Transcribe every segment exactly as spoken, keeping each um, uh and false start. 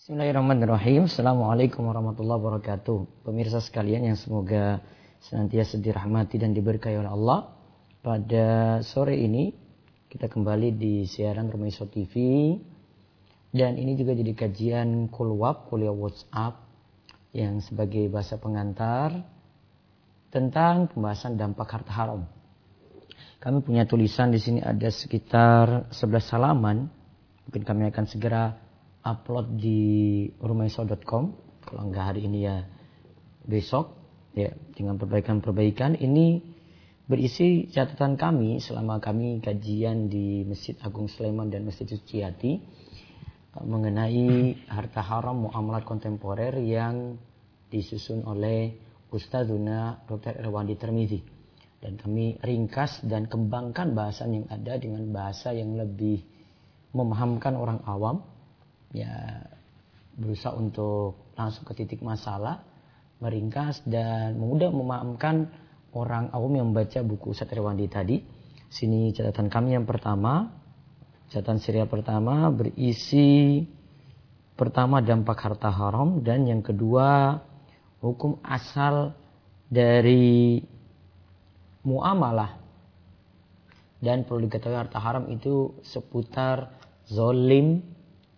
Bismillahirrahmanirrahim. Assalamualaikum warahmatullahi wabarakatuh. Pemirsa sekalian yang semoga senantiasa dirahmati dan diberkahi oleh Allah. Pada sore ini kita kembali di siaran Rumaiso T V. Dan ini juga jadi kajian Kulwab, kuliah WhatsApp yang sebagai bahasa pengantar tentang pembahasan dampak harta haram. Kami punya tulisan di sini ada sekitar sebelas halaman. Mungkin kami akan segera upload di rumaiso dot com. Kalau enggak hari ini ya besok. Ya, dengan perbaikan-perbaikan. Ini berisi catatan kami selama kami kajian di Masjid Agung Sleman dan Masjid Suciati mengenai harta haram muamalat kontemporer yang disusun oleh Ustadzuna Doktor Irwandi Tirmidzi. Dan kami ringkas dan kembangkan bahasan yang ada dengan bahasa yang lebih memahamkan orang awam. Ya, berusaha untuk langsung ke titik masalah, meringkas dan mudah memahamkan orang awam yang membaca buku Ustadz Irwandi tadi. Sini catatan kami yang pertama, catatan serial pertama berisi pertama dampak harta haram dan yang kedua hukum asal dari muamalah. Dan perlu diketahui harta haram itu seputar zolim,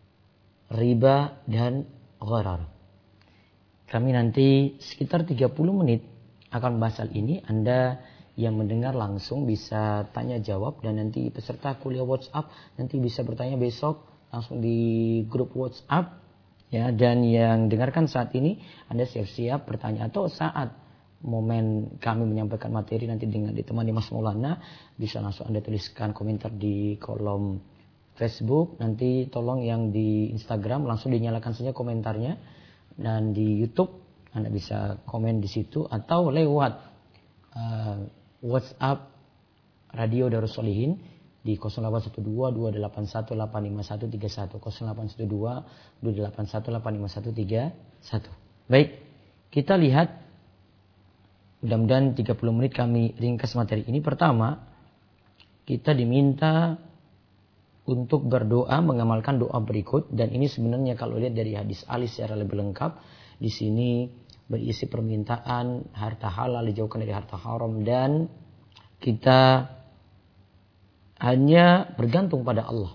riba dan gharar. Kami nanti sekitar tiga puluh menit akan membahas hal ini. Anda yang mendengar langsung bisa tanya jawab dan nanti peserta kuliah WhatsApp nanti bisa bertanya besok langsung di grup WhatsApp ya. Dan yang dengarkan saat ini Anda siap-siap bertanya atau saat momen kami menyampaikan materi nanti dengan ditemani Mas Maulana bisa langsung Anda tuliskan komentar di kolom Facebook, nanti tolong yang di Instagram langsung dinyalakan saja komentarnya, dan di YouTube Anda bisa komen di situ atau lewat uh, WhatsApp Radio Darus Solihin di nol delapan satu dua dua delapan satu delapan lima satu tiga satu nol delapan satu dua dua delapan satu delapan lima satu tiga satu. Baik, kita lihat mudah-mudahan tiga puluh menit kami ringkas materi ini. Pertama, kita diminta untuk berdoa mengamalkan doa berikut, dan ini sebenarnya kalau lihat dari hadis Ali secara lebih lengkap di sini berisi permintaan harta halal dijauhkan dari harta haram dan kita hanya bergantung pada Allah.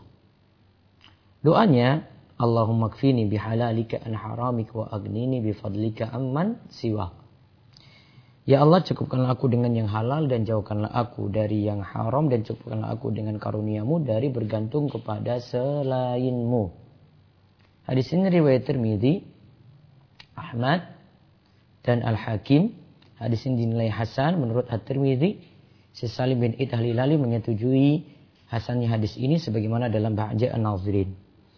Doanya Allahumma kfini bihalalika an haramika wa aghnini bifadlika amman siwa. Ya Allah, cukupkanlah aku dengan yang halal dan jauhkanlah aku dari yang haram dan cukupkanlah aku dengan karuniamu dari bergantung kepada selainmu. Hadis ini riwayat Tirmidzi, Ahmad dan Al-Hakim. Hadis ini dinilai hasan menurut At-Tirmidzi. Syekh Salim bin Id Al-Hilali menyetujui hasannya hadis ini sebagaimana dalam Bahja An-Nazirin.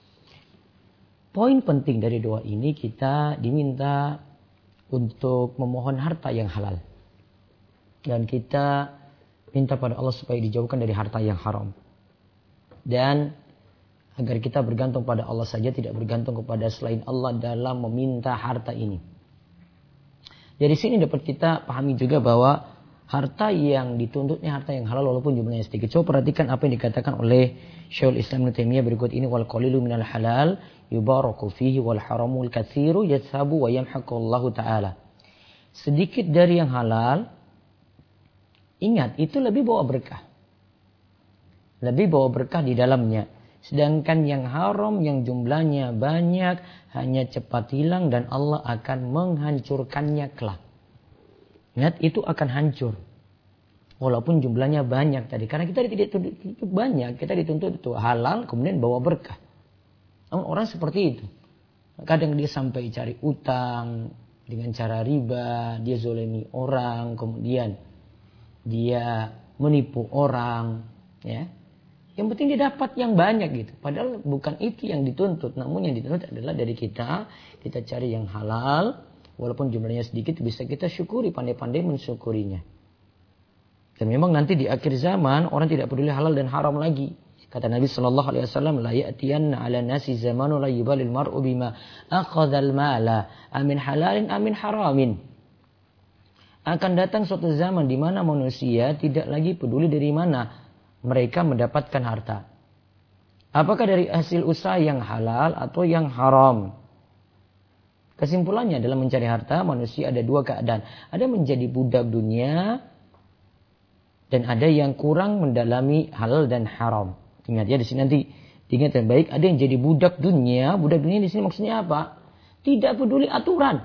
Poin penting dari doa ini, kita diminta untuk memohon harta yang halal. Dan kita minta pada Allah supaya dijauhkan dari harta yang haram. Dan agar kita bergantung pada Allah saja, tidak bergantung kepada selain Allah dalam meminta harta ini. Dari sini dapat kita pahami juga bahwa harta yang dituntutnya harta yang halal walaupun jumlahnya sedikit. Coba perhatikan apa yang dikatakan oleh Syekhul Islam Ibnu Taimiyah berikut ini, wal qalilu minal halal yubaraku fihi wal haramul katsiru yadhhabu wa yamhaqu Allah taala. Sedikit dari yang halal, ingat itu lebih bawa berkah. Lebih bawa berkah di dalamnya. Sedangkan yang haram yang jumlahnya banyak hanya cepat hilang dan Allah akan menghancurkannya kelak. Ingat, itu akan hancur. Walaupun jumlahnya banyak tadi. Karena kita tidak dituntut banyak. Kita dituntut itu halal kemudian bawa berkah. Namun orang seperti itu. Kadang dia sampai cari utang dengan cara riba. Dia zolimi orang. Kemudian dia menipu orang. Ya. Yang penting dia dapat yang banyak gitu. Padahal bukan itu yang dituntut. Namun yang dituntut adalah dari kita. Kita cari yang halal. Walaupun jumlahnya sedikit bisa kita syukuri. Pandai-pandai mensyukurinya. Dan memang nanti di akhir zaman orang tidak peduli halal dan haram lagi. Kata Nabi sallallahu alaihi wasallam, la ya'tiyanna 'ala nasi zamanu la yubalil mar'u bima akhadhal mala amin halalin amin haramin. Akan datang suatu zaman di mana manusia tidak lagi peduli dari mana mereka mendapatkan harta. Apakah dari hasil usaha yang halal atau yang haram? Kesimpulannya dalam mencari harta, manusia ada dua keadaan. Ada menjadi budak dunia, dan ada yang kurang mendalami halal dan haram. Ingat ya, di sini nanti diingat yang baik. Ada yang jadi budak dunia. Budak dunia di sini maksudnya apa? Tidak peduli aturan.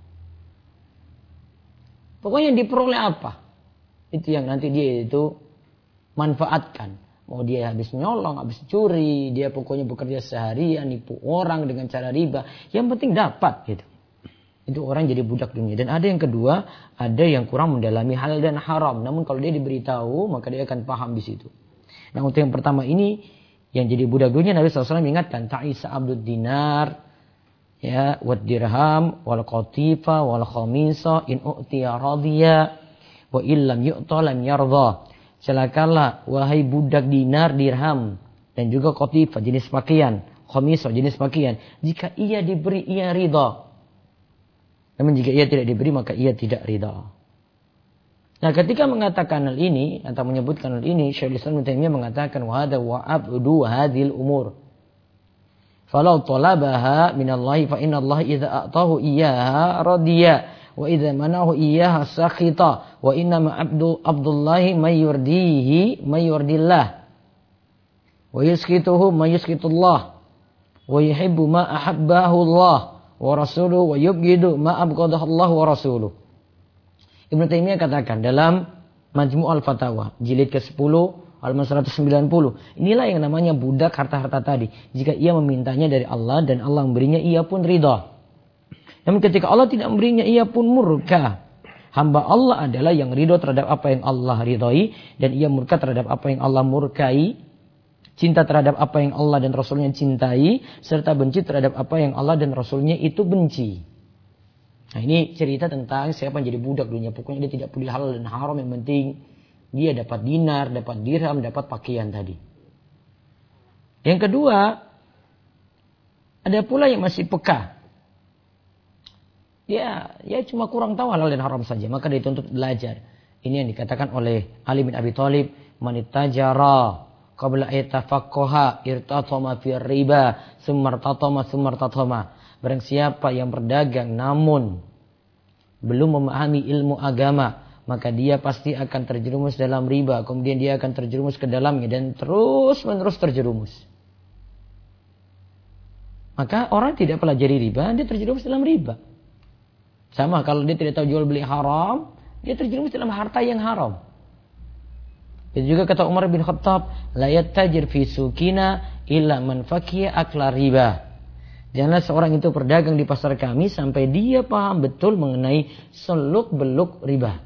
Pokoknya yang diperoleh apa? Itu yang nanti dia itu manfaatkan. Mau dia habis nyolong, habis curi, dia pokoknya bekerja seharian, nipu orang dengan cara riba. Yang penting dapat gitu. Itu orang jadi budak dunia. Dan ada yang kedua, ada yang kurang mendalami halal dan haram. Namun kalau dia diberitahu, maka dia akan paham di situ. Nah untuk yang pertama ini, yang jadi budak dunia, Nabi shallallahu alaihi wasallam mengingatkan, ta'isa abdud dinar, ya, wad dirham, wal qatifa, wal khamisa, in u'tiya radhiya, wa illam yu'ta lam yardha. Celakalah wahai budak dinar, dirham, dan juga qatifa, jenis pakaian, khamisah, jenis pakaian. Jika ia diberi, ia ridha. Namun jika ia tidak diberi, maka ia tidak ridha. Nah ketika mengatakan hal ini, atau menyebutkan hal ini, Syekhul Islam Ibnu Taimiyah mengatakan, wahada wa abdu hadhil umur. Falau talabaha minallahi fa innallaha idza a'tahu iyyaha radiya. Wa idza manahu iyyaha sakhita wa inna ma abdu abdullahi may yurdihi may yurdillah wa yuskituhu may yuskitullah wa yuhibbu ma ahabbahu Allah wa rasuluhu wa yubghidu ma abghadahu Allah wa rasuluhu. Ibnu Taimiyah katakan dalam Majmu' al-Fatawa jilid ke sepuluh halaman seratus sembilan puluh, inilah yang namanya budak harta-harta tadi. Jika ia memintanya dari Allah dan Allah memberinya, ia pun ridha. Namun ketika Allah tidak memberinya, ia pun murka. Hamba Allah adalah yang ridho terhadap apa yang Allah ridhoi, dan ia murka terhadap apa yang Allah murkai. Cinta terhadap apa yang Allah dan Rasulnya cintai, serta benci terhadap apa yang Allah dan Rasulnya itu benci. Nah ini cerita tentang siapa yang jadi budak dunia. Pokoknya dia tidak peduli halal dan haram, yang penting dia dapat dinar, dapat dirham, dapat pakaian tadi. Yang kedua, ada pula yang masih peka. Ya, ya cuma kurang tahu halal dan haram saja, maka dia dituntut belajar. Ini yang dikatakan oleh Ali bin Abi Thalib, man ittajara qabla ayatafaqqaha irtatama fir riba, summartatama summartatama. Barang siapa yang berdagang namun belum memahami ilmu agama, maka dia pasti akan terjerumus dalam riba, kemudian dia akan terjerumus ke dalamnya dan terus-menerus terjerumus. Maka orang tidak pelajari riba, dia terjerumus dalam riba. Sama kalau dia tidak tahu jual beli haram, dia terjerumus dalam harta yang haram. Dan juga kata Umar bin Khattab, la yattajir fi sukina illa man faqiha akla riba. Janganlah seorang itu berdagang di pasar kami sampai dia paham betul mengenai seluk-beluk riba.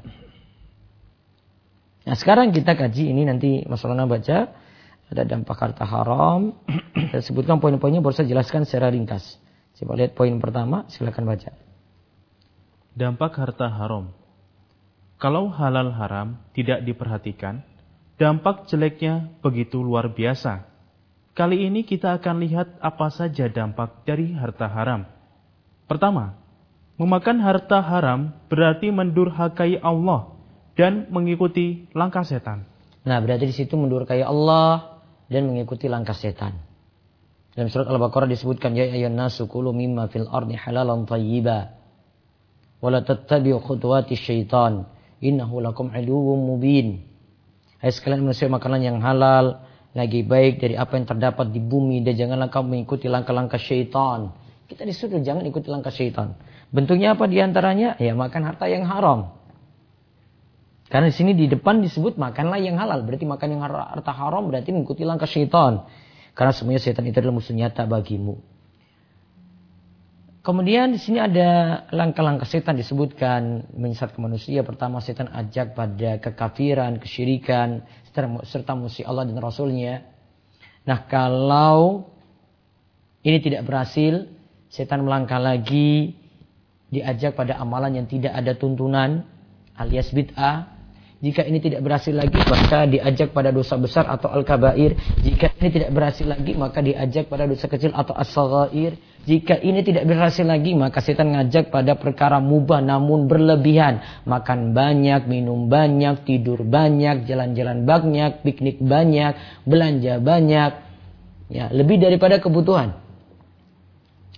Nah sekarang kita kaji ini, nanti Mas Maulana baca. Ada dampak harta haram. Saya sebutkan poin-poinnya, baru saya jelaskan secara ringkas. Coba lihat poin pertama, silakan baca. Dampak harta haram. Kalau halal haram tidak diperhatikan, dampak jeleknya begitu luar biasa. Kali ini kita akan lihat apa saja dampak dari harta haram. Pertama, memakan harta haram berarti mendurhakai Allah dan mengikuti langkah setan. Nah, berarti di situ mendurhakai Allah dan mengikuti langkah setan. Dalam surat Al-Baqarah disebutkan, ya ayyuhan nasu kulu mimma fil ardi halalan thayyiba wala tattabi'u khutuwati syaitan innahu lakum aduwwum mubin. Hai sekalian manusia, makanan yang halal lagi baik dari apa yang terdapat di bumi, dan janganlah kamu mengikuti langkah-langkah syaitan. Kita disuruh jangan ikuti langkah syaitan. Bentuknya apa diantaranya? Ya makan harta yang haram. Karena di sini di depan disebut makanlah yang halal, berarti makan yang harta haram berarti mengikuti langkah syaitan. Karena semuanya syaitan itu adalah musuh nyata bagimu. Kemudian di sini ada langkah-langkah setan disebutkan menyesatkan manusia. Pertama, setan ajak pada kekafiran, kesyirikan, serta musuh Allah dan Rasulnya. Nah, kalau ini tidak berhasil, setan melangkah lagi, diajak pada amalan yang tidak ada tuntunan, alias bid'ah. Jika ini tidak berhasil lagi, maka diajak pada dosa besar atau al-kabair. Jika ini tidak berhasil lagi, maka diajak pada dosa kecil atau as-saghair. Jika ini tidak berhasil lagi, maka setan ngajak pada perkara mubah namun berlebihan. Makan banyak, minum banyak, tidur banyak, jalan-jalan banyak, piknik banyak, belanja banyak. Ya, lebih daripada kebutuhan.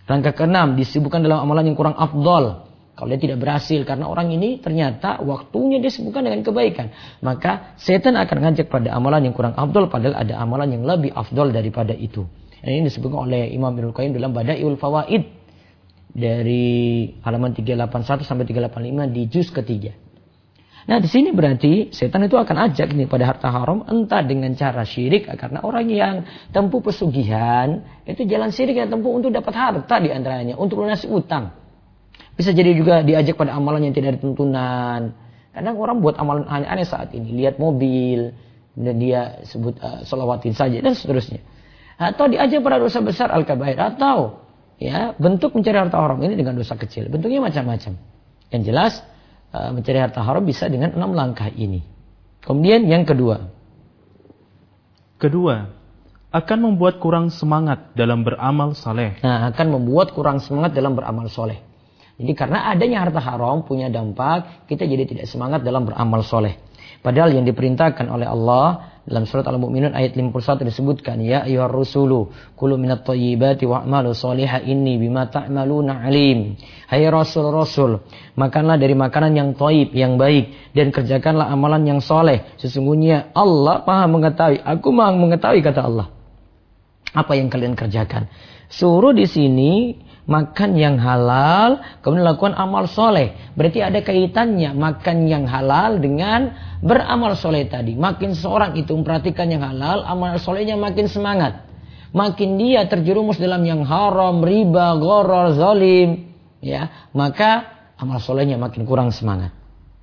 Langkah keenam, disibukkan dalam amalan yang kurang afdol. Kalau dia tidak berhasil, karena orang ini ternyata waktunya dia sibukkan dengan kebaikan. Maka setan akan ngajak pada amalan yang kurang afdol, padahal ada amalan yang lebih afdol daripada itu. Dan ini disebutkan oleh Imam Ibnul Qayyim dalam Bada'iul Fawaid. Dari halaman tiga ratus delapan puluh satu sampai tiga ratus delapan puluh lima di juz ketiga. Nah di sini berarti setan itu akan ajak nih pada harta haram, entah dengan cara syirik, karena orang yang tempuh pesugihan itu jalan syirik yang tempuh untuk dapat harta diantaranya, untuk lunasi utang. Bisa jadi juga diajak pada amalan yang tidak ada tuntunan. Kadang orang buat amalan aneh-aneh saat ini, lihat mobil dan dia sebut uh, sholawatin saja dan seterusnya. Atau diajak pada dosa besar al-kabair, atau ya bentuk mencari harta haram ini dengan dosa kecil, bentuknya macam-macam. Yang jelas mencari harta haram bisa dengan enam langkah ini. Kemudian yang kedua. Kedua, akan membuat kurang semangat dalam beramal saleh. Nah, akan membuat kurang semangat dalam beramal soleh. Jadi karena adanya harta haram punya dampak, kita jadi tidak semangat dalam beramal soleh. Padahal yang diperintahkan oleh Allah dalam surat Al-Mu'minun ayat lima puluh satu disebutkan, ya ayyuhar rusulu kulu minat thayyibati wa'malu sholiha inni bima ta'maluna alim. Hai rasul-rasul, makanlah dari makanan yang thayyib, yang baik, dan kerjakanlah amalan yang soleh. Sesungguhnya Allah Maha mengetahui, aku Maha mengetahui, kata Allah, apa yang kalian kerjakan. Suruh di sini makan yang halal, kemudian lakukan amal soleh. Berarti ada kaitannya makan yang halal dengan beramal soleh tadi. Makin seorang itu memperhatikan yang halal, amal solehnya makin semangat. Makin dia terjerumus dalam yang haram, riba, gharar, zalim, ya, maka amal solehnya makin kurang semangat.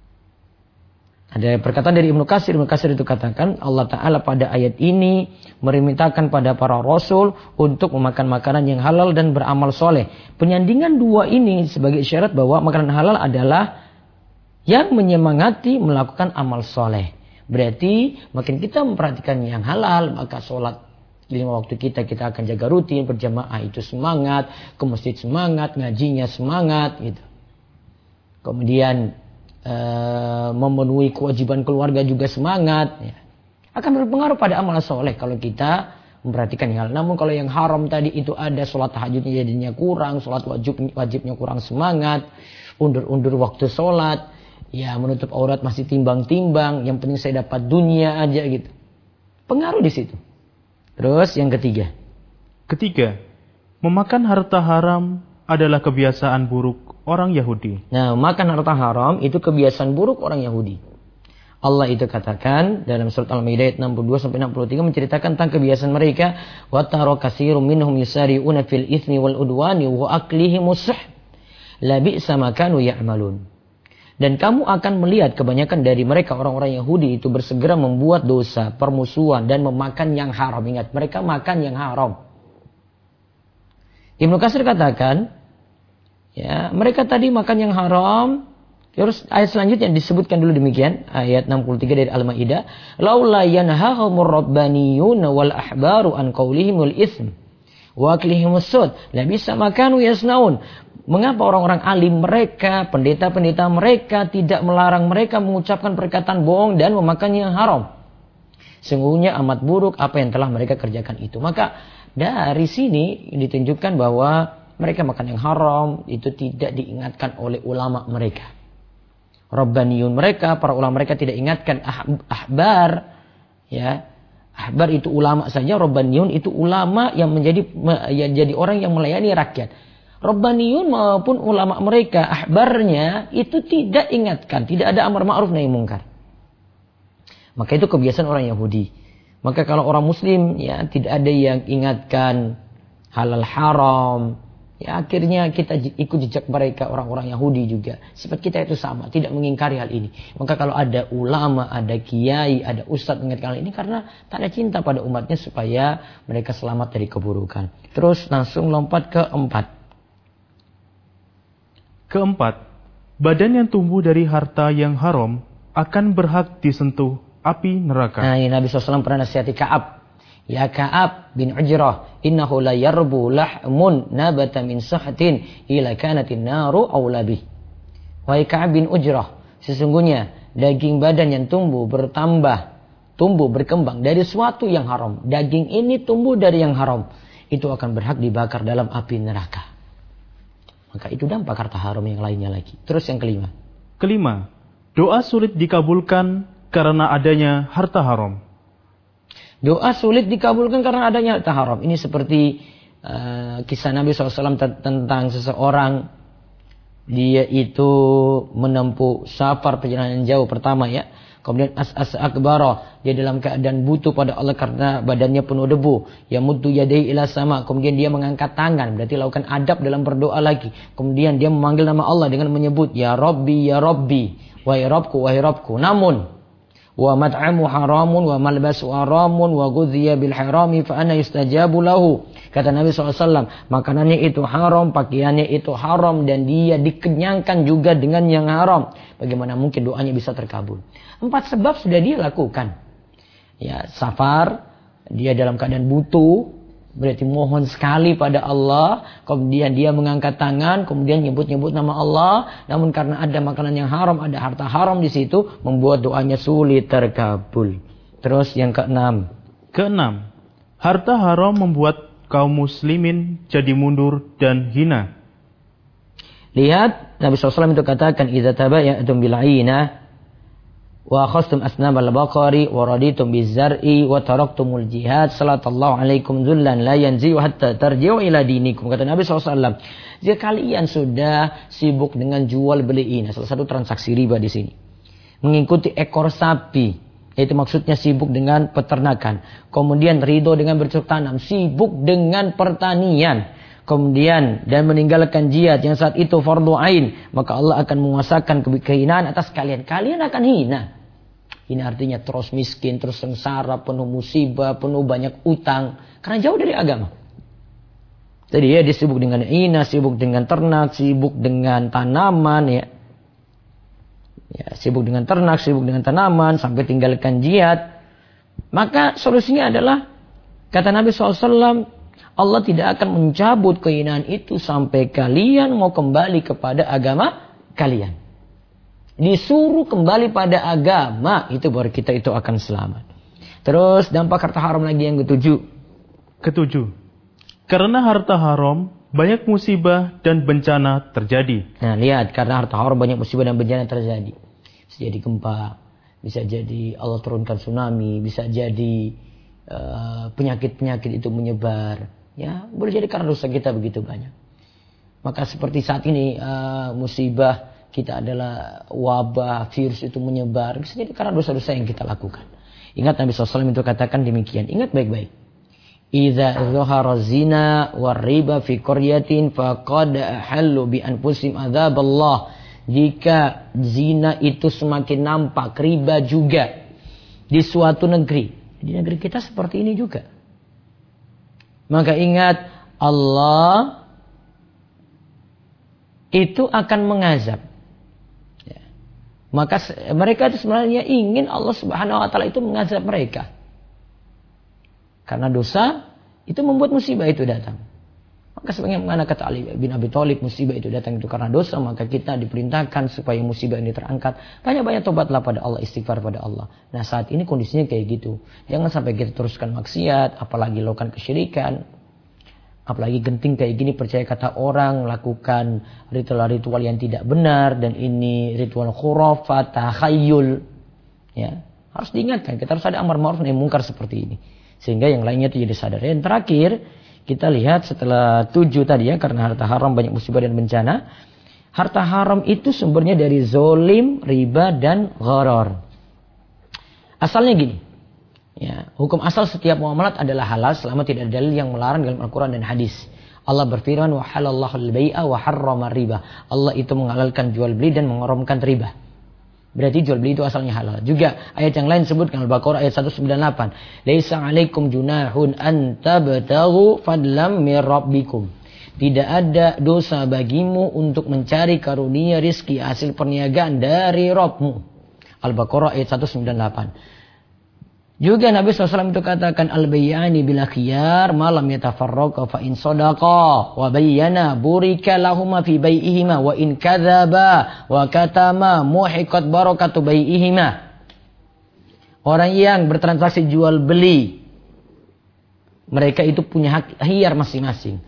Ada perkataan dari Ibnu Katsir, Ibnu Katsir itu katakan Allah Ta'ala pada ayat ini memerintahkan pada para rasul untuk memakan makanan yang halal dan beramal soleh. Penyandingan dua ini sebagai isyarat bahwa makanan halal adalah yang menyemangati melakukan amal soleh. Berarti makin kita memperhatikan yang halal, maka sholat lima waktu kita kita akan jaga rutin, berjamaah itu semangat, ke masjid semangat, ngajinya semangat gitu. Kemudian Uh, memenuhi kewajiban keluarga juga semangat, ya. Akan berpengaruh pada amal soleh kalau kita memperhatikan hal. Namun kalau yang haram tadi itu ada sholat tahajudnya jadinya kurang, sholat wajib wajibnya kurang semangat, undur-undur waktu sholat, ya menutup aurat masih timbang-timbang, yang penting saya dapat dunia aja gitu. Pengaruh di situ. Terus yang ketiga. Ketiga, memakan harta haram adalah kebiasaan buruk orang Yahudi. Nah, makan harta haram itu kebiasaan buruk orang Yahudi. Allah itu katakan dalam surat Al-Maidah ayat enam puluh dua sampai enam puluh tiga menceritakan tentang kebiasaan mereka, wa tara katsirum minhum yusari'una fil itsmi wal udwani wa aklihimus suh. La bi'sa ma kanu ya'malun. Dan kamu akan melihat kebanyakan dari mereka orang-orang Yahudi itu bersegera membuat dosa, permusuhan dan memakan yang haram. Ingat, mereka makan yang haram. Ibnu Katsir katakan, ya, mereka tadi makan yang haram. Terus ayat selanjutnya disebutkan dulu demikian, ayat enam puluh tiga dari Al-Maidah, laula yanhahumur rabbaniyun wal ahbaru an qaulihimul itsm wa aklihimus sud la bisa makanu yasnaun. Mengapa orang-orang alim mereka, pendeta-pendeta mereka tidak melarang mereka mengucapkan perkataan bohong dan memakan yang haram? Sungguhnya amat buruk apa yang telah mereka kerjakan itu. Maka dari sini ditunjukkan bahwa mereka makan yang haram itu tidak diingatkan oleh ulama mereka. Rabbaniyun mereka, para ulama mereka tidak ingatkan. Ahbar, ya, ahbar itu ulama saja. Rabbaniyun itu ulama yang menjadi yang jadi orang yang melayani rakyat. Rabbaniyun maupun ulama mereka, ahbarnya itu tidak ingatkan, tidak ada amar ma'ruf nahi mungkar. Maka itu kebiasaan orang Yahudi. Maka kalau orang Muslim, ya, tidak ada yang ingatkan halal haram, ya akhirnya kita ikut jejak mereka, orang-orang Yahudi juga. Sifat kita itu sama, tidak mengingkari hal ini. Maka kalau ada ulama, ada kiai, ada ustadz mengingatkan hal ini karena tak ada cinta pada umatnya supaya mereka selamat dari keburukan. Terus langsung lompat ke empat. Keempat, badan yang tumbuh dari harta yang haram akan berhak disentuh api neraka. Nah, ini Nabi shallallahu alaihi wasallam pernah nasihati Ka'ab. Ya Ka'ab bin Ujrah, innahu la yarbu lahmun nabata min sahtin ila kanatin naru awlabih. Wahai Ka'ab bin Ujrah, sesungguhnya daging badan yang tumbuh bertambah, tumbuh berkembang dari suatu yang haram. Daging ini tumbuh dari yang haram, itu akan berhak dibakar dalam api neraka. Maka itu dampak harta haram yang lainnya lagi. Terus yang kelima. Kelima, doa sulit dikabulkan karena adanya harta haram. Doa sulit dikabulkan karena adanya harta haram. Ini seperti uh, kisah Nabi shallallahu alaihi wasallam tentang seseorang. Dia itu menempuh safar perjalanan jauh pertama ya. Kemudian as-as akbara. Dia dalam keadaan butuh pada Allah karena badannya penuh debu. Ya muddu yadai ila sama. Kemudian dia mengangkat tangan. Berarti lakukan adab dalam berdoa lagi. Kemudian dia memanggil nama Allah dengan menyebut Ya Rabbi, Ya Rabbi. Wahai Rabbku, wahai Rabbku. Namun wa mat'amu haramun wa malbasu haramun wa ghudhiya bil harami fa ana yustajabu lahu. Kata Nabi shallallahu alaihi wasallam, makanannya itu haram, pakaiannya itu haram, dan dia dikenyangkan juga dengan yang haram. Bagaimana mungkin doanya bisa terkabul? Empat sebab sudah dia lakukan. Ya, safar, dia dalam keadaan butuh, berarti mohon sekali pada Allah. Kemudian dia mengangkat tangan, kemudian nyebut-nyebut nama Allah. Namun karena ada makanan yang haram, ada harta haram di situ, membuat doanya sulit terkabul. Terus yang keenam. Keenam, harta haram membuat kaum muslimin jadi mundur dan hina. Lihat, Nabi shallallahu alaihi wasallam itu katakan, "Idza tabaya'tum bil 'ainah wa akhadhtum asnam al-baqari wa raditum biz-zar'i wa taraktumul jihad, sallallahu alaikum dzullan la yanzi hatta tarji'u ila dinikum." Kata Nabi shallallahu alaihi wasallam, jika kalian sudah sibuk dengan jual beli ini, salah satu transaksi riba di sini, mengikuti ekor sapi, itu maksudnya sibuk dengan peternakan. Kemudian ridho dengan bercocok tanam. Sibuk dengan pertanian. Kemudian dan meninggalkan jihad yang saat itu fardu ain. Maka Allah akan menguasakan kehinaan atas kalian. Kalian akan hina. Ini artinya terus miskin, terus sengsara, penuh musibah, penuh banyak utang. Karena jauh dari agama. Jadi ya dia sibuk dengan hina, sibuk dengan ternak, sibuk dengan tanaman ya. Ya, sibuk dengan ternak, sibuk dengan tanaman, sampai tinggalkan jihad. Maka solusinya adalah, kata Nabi shallallahu alaihi wasallam, Allah tidak akan mencabut kehinaan itu sampai kalian mau kembali kepada agama kalian. Disuruh kembali pada agama, itu baru kita itu akan selamat. Terus dampak harta haram lagi yang ketujuh. Ketujuh, karena harta haram banyak musibah dan bencana terjadi. Nah lihat, karena harta haram banyak musibah dan bencana terjadi. Bisa jadi gempa, bisa jadi Allah turunkan tsunami, bisa jadi uh, penyakit-penyakit itu menyebar. Ya, boleh jadi karena dosa kita begitu banyak. Maka seperti saat ini uh, musibah kita adalah wabah, virus itu menyebar. Bisa jadi karena dosa-dosa yang kita lakukan. Ingat Nabi shallallahu alaihi wasallam itu katakan demikian. Ingat baik-baik. Idza zahara zina war riba fi qaryatin faqad ahallu bi anfusihim adzaballah. Jika zina itu semakin nampak, riba juga di suatu negeri. Di negeri kita seperti ini juga. Maka ingat, Allah itu akan mengazab. Ya. Maka mereka itu sebenarnya ingin Allah Subhanahu wa taala itu mengazab mereka. Karena dosa itu membuat musibah itu datang. Maka sebagaimana kata Ali bin Abi Thalib, musibah itu datang itu karena dosa, maka kita diperintahkan supaya musibah ini terangkat. Banyak-banyak tobatlah pada Allah, istighfar pada Allah. Nah saat ini kondisinya kayak gitu. Jangan sampai kita teruskan maksiat, apalagi lakukan kesyirikan. Apalagi genting kayak gini, percaya kata orang, lakukan ritual-ritual yang tidak benar, dan ini ritual khurafat, tahayyul. Ya, harus diingatkan, kita harus ada amar ma'ruf nahi munkar seperti ini. Sehingga yang lainnya itu jadi sadar. Dan terakhir, kita lihat setelah tujuh tadi ya, karena harta haram banyak musibah dan bencana. Harta haram itu sumbernya dari zolim, riba, dan gharar. Asalnya gini. Ya, hukum asal setiap muamalat adalah halal selama tidak ada dalil yang melarang dalam Al-Quran dan hadis. Allah berfirman, wa halallahu al-bai'a wa harrama riba. Allah itu menghalalkan jual beli dan mengharamkan riba. Berarti jual beli itu asalnya halal. Juga ayat yang lain sebutkan Al-Baqarah ayat seratus sembilan puluh delapan. Laisa 'alaikum junahun an tabtaghu fadlam mir rabbikum. Tidak ada dosa bagimu untuk mencari karunia rizki hasil perniagaan dari Rabbmu. Al-Baqarah ayat seratus sembilan puluh delapan. Juga Nabi shallallahu alaihi wasallam itu katakan al-bayyani bil khiyar ma lam yatafarraqa fa in sadaqa wa bayyana burika lahuma fi bai'ihima wa in kadzaba wa katama muhiqat barakatu bai'ihima. Orang yang bertransaksi jual beli, mereka itu punya hak khiyar masing-masing.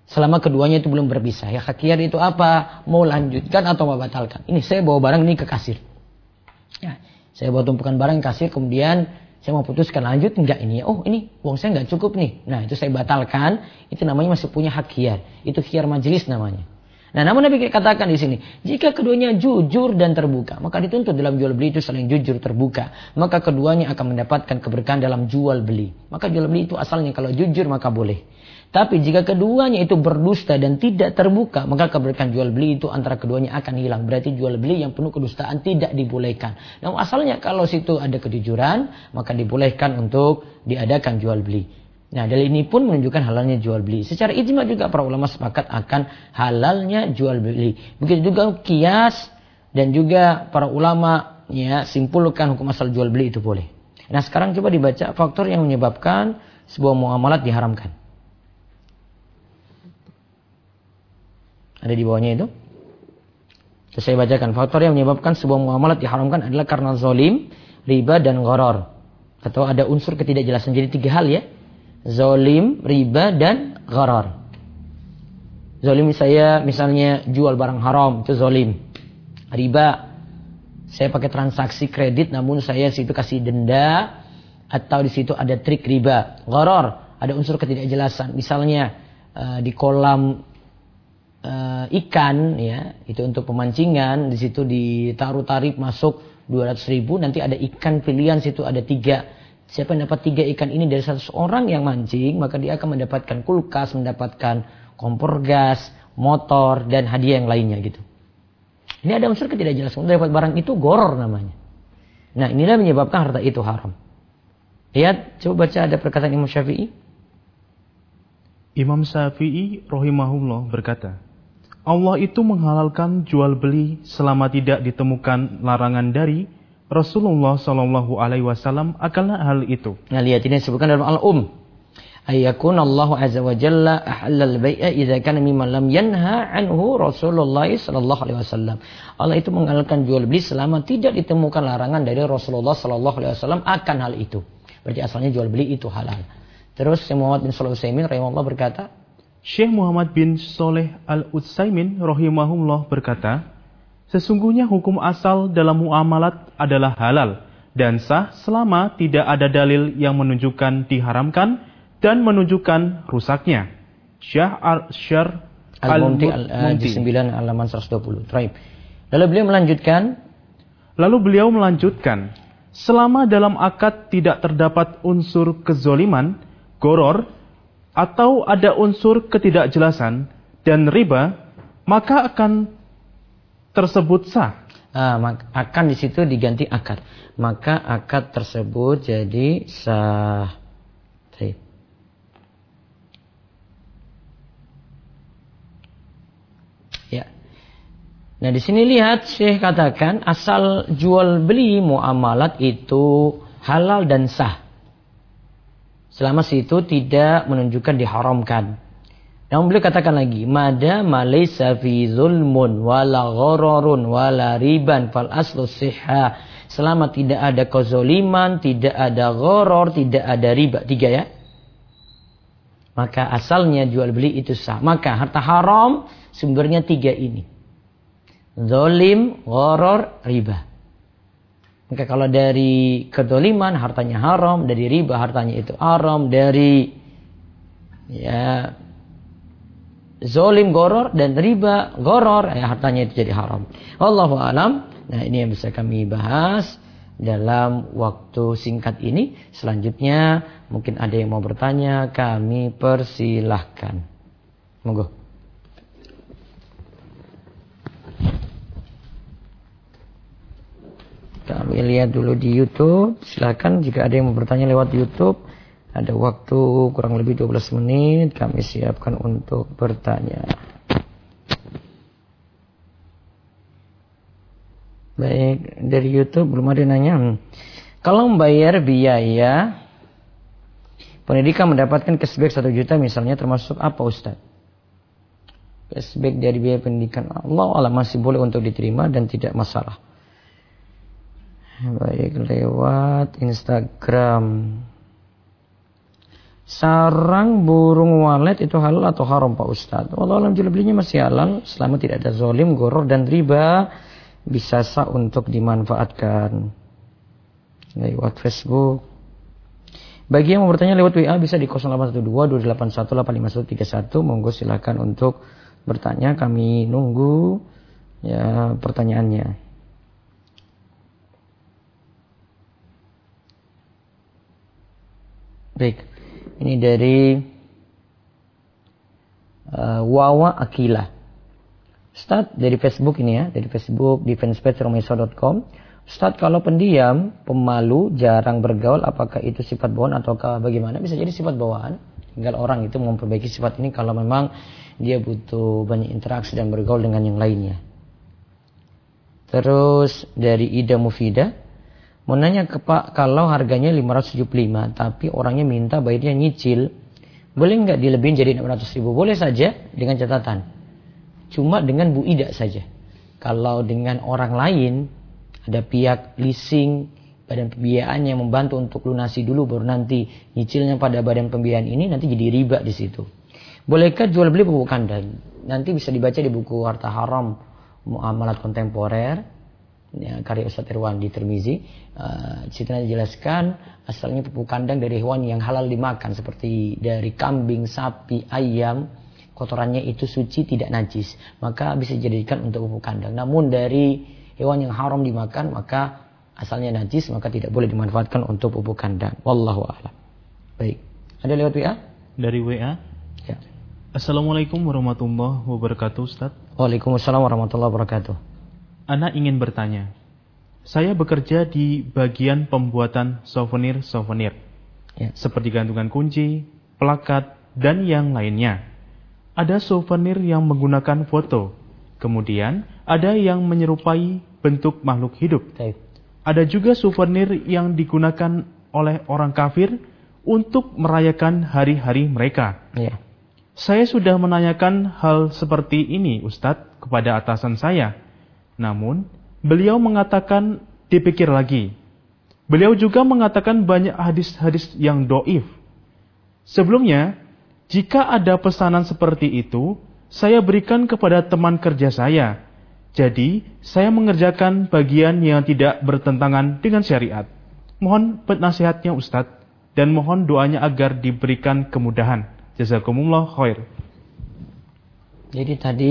Selama keduanya itu belum berpisah. Ya khiyar itu apa? Mau lanjutkan atau mau batalkan. Ini saya bawa barang ini ke kasir. Ya, saya bawa tumpukan barang ke kasir, kemudian saya mau putuskan lanjut enggak ini. Oh ini uang saya enggak cukup nih. Nah itu saya batalkan. Itu namanya masih punya hak khiyar. Itu khiyar majelis namanya. Nah namun Nabi katakan di sini. Jika keduanya jujur dan terbuka. Maka dituntut dalam jual beli itu saling jujur terbuka. Maka keduanya akan mendapatkan keberkahan dalam jual beli. Maka jual beli itu asalnya kalau jujur maka boleh. Tapi jika keduanya itu berdusta dan tidak terbuka, maka keberkahan jual beli itu antara keduanya akan hilang. Berarti jual beli yang penuh kedustaan tidak dibolehkan. Namun asalnya kalau situ ada kejujuran, maka dibolehkan untuk diadakan jual beli. Nah, dalil ini pun menunjukkan halalnya jual beli. Secara ijma juga para ulama sepakat akan halalnya jual beli. Begitu juga kias dan juga para ulama ya simpulkan hukum asal jual beli itu boleh. Nah, sekarang coba dibaca faktor yang menyebabkan sebuah muamalat diharamkan. Ada di bawahnya itu. Terus saya bacakan. Faktor yang menyebabkan sebuah muamalat diharamkan adalah karena zalim, riba, dan gharar. Atau ada unsur ketidakjelasan. Jadi tiga hal ya. Zalim, riba, dan gharar. Zalim saya misalnya jual barang haram. Itu zalim. Riba. Saya pakai transaksi kredit namun saya situ kasih denda. Atau di situ ada trik riba. Gharar. Ada unsur ketidakjelasan. Misalnya uh, di kolam Uh, ikan ya itu untuk pemancingan, di situ ditaruh tarif masuk dua ratus ribu, nanti ada ikan pilihan, situ ada tiga. Siapa yang dapat tiga ikan ini dari seratus orang yang mancing, maka dia akan mendapatkan kulkas, mendapatkan kompor gas, motor, dan hadiah yang lainnya gitu. Ini ada unsur ketidakjelasan. Untuk dapat barang itu goror namanya. Nah inilah menyebabkan harta itu haram. Lihat, coba baca ada perkataan Imam Syafi'i. Imam Syafi'i rahimahullah berkata, Allah itu menghalalkan jual beli selama tidak ditemukan larangan dari Rasulullah Shallallahu Alaihi Wasallam akan hal itu. Nah lihat ini disebutkan dalam Al-Um. Ayakun Allah Azza wa Jalla ahallal bai'a idza kana mimman lam yanha anhu Rasulullah Shallallahu Alaihi Wasallam. Allah itu menghalalkan jual beli selama tidak ditemukan larangan dari Rasulullah Shallallahu Alaihi Wasallam akan hal itu. Berarti asalnya jual beli itu halal. Terus Syekh Muhammad bin Shalih Al-Utsaimin rahimahullah berkata, Syekh Muhammad bin Shalih Al-Utsaimin rahimahullah berkata, sesungguhnya hukum asal dalam muamalat adalah halal dan sah selama tidak ada dalil yang menunjukkan diharamkan dan menunjukkan rusaknya. Syekh Al-Syar Al-Mumti Al-Juz sembilan halaman seratus dua puluh. Baik. Lalu beliau melanjutkan, lalu beliau melanjutkan, selama dalam akad tidak terdapat unsur kezoliman, goror, atau ada unsur ketidakjelasan dan riba, maka akan tersebut sah. Ah, akan di situ diganti akad. Maka akad tersebut jadi sah. Baik. Ya. Nah di sini lihat Syekh katakan asal jual beli muamalat itu halal dan sah. Selama situ tidak menunjukkan diharamkan. Namun beliau katakan lagi, mada malaysa fi zulmun wala ghararun wala riban fal aslu sihha. Selama tidak ada kezoliman, tidak ada gharar, tidak ada riba, tiga ya. Maka asalnya jual beli itu sah. Maka harta haram sumbernya tiga ini. Zolim, gharar, riba. Maka kalau dari kedoliman hartanya haram, dari riba hartanya itu haram, dari ya zolim gharar dan riba gharar ya hartanya itu jadi haram. Wallahu a'lam. Nah, ini yang bisa kami bahas dalam waktu singkat ini. Selanjutnya mungkin ada yang mau bertanya, kami persilahkan. Monggo. Kami lihat dulu di YouTube. Silakan jika ada yang mau bertanya lewat YouTube. Ada waktu kurang lebih dua belas menit. Kami siapkan untuk bertanya. Baik, dari YouTube belum ada nanya. Kalau membayar biaya pendidikan mendapatkan cashback satu juta misalnya, termasuk apa Ustaz? Cashback dari biaya pendidikan, Allah Allah masih boleh untuk diterima dan tidak masalah. Baik, lewat Instagram. Sarang burung walet itu halal atau haram Pak Ustadz? Wallahu a'lam, jual belinya masih halal selama tidak ada zalim, goror dan riba, bisa sah untuk dimanfaatkan. Lewat Facebook. Bagi yang mau bertanya lewat W A bisa di nol delapan satu dua dua delapan satu delapan lima satu tiga satu. Monggo silakan untuk bertanya, kami nunggu ya pertanyaannya. Baik. Ini dari uh, Wawa Akila. Ustaz, dari Facebook ini ya, dari Facebook di fanpage romeso dot com. Ustaz, kalau pendiam, pemalu, jarang bergaul, apakah itu sifat bawaan ataukah bagaimana? Bisa jadi sifat bawaan. Tinggal orang itu memperbaiki sifat ini kalau memang dia butuh banyak interaksi dan bergaul dengan yang lainnya. Terus dari Ida Mufida. Mau nanya ke Pak, kalau harganya lima ratus tujuh puluh lima, tapi orangnya minta bayarnya nyicil, boleh nggak dilebihin jadi enam ratus ribu? Boleh saja, dengan catatan. Cuma dengan Bu Ida saja. Kalau dengan orang lain, ada pihak leasing, badan pembiayaan yang membantu untuk lunasi dulu, baru nanti nyicilnya pada badan pembiayaan ini, nanti jadi riba di situ. Bolehkah jual beli pupuk kandang? Nanti bisa dibaca di buku Harta Haram, Muamalat Kontemporer, ya, karya Ustadz Irwandi Tirmizi. Uh, di situ dijelaskan asalnya pupuk kandang dari hewan yang halal dimakan, seperti dari kambing, sapi, ayam, kotorannya itu suci, tidak najis, maka bisa dijadikan untuk pupuk kandang. Namun dari hewan yang haram dimakan, maka asalnya najis, maka tidak boleh dimanfaatkan untuk pupuk kandang. Wallahu a'lam. Baik, ada lewat W A? Dari W A. Ya. Assalamualaikum warahmatullahi wabarakatuh, Ustaz. Waalaikumsalam warahmatullahi wabarakatuh. Ana ingin bertanya. Saya bekerja di bagian pembuatan souvenir-souvenir. Ya. Seperti gantungan kunci, plakat, dan yang lainnya. Ada souvenir yang menggunakan foto. Kemudian ada yang menyerupai bentuk makhluk hidup. Baik. Ada juga souvenir yang digunakan oleh orang kafir untuk merayakan hari-hari mereka. Ya. Saya sudah menanyakan hal seperti ini, Ustadz, kepada atasan saya. Namun, beliau mengatakan dipikir lagi. Beliau juga mengatakan banyak hadis-hadis yang doif. Sebelumnya, jika ada pesanan seperti itu, saya berikan kepada teman kerja saya. Jadi, saya mengerjakan bagian yang tidak bertentangan dengan syariat. Mohon penasihatnya Ustadz, dan mohon doanya agar diberikan kemudahan. Jazakumullah khair. Jadi tadi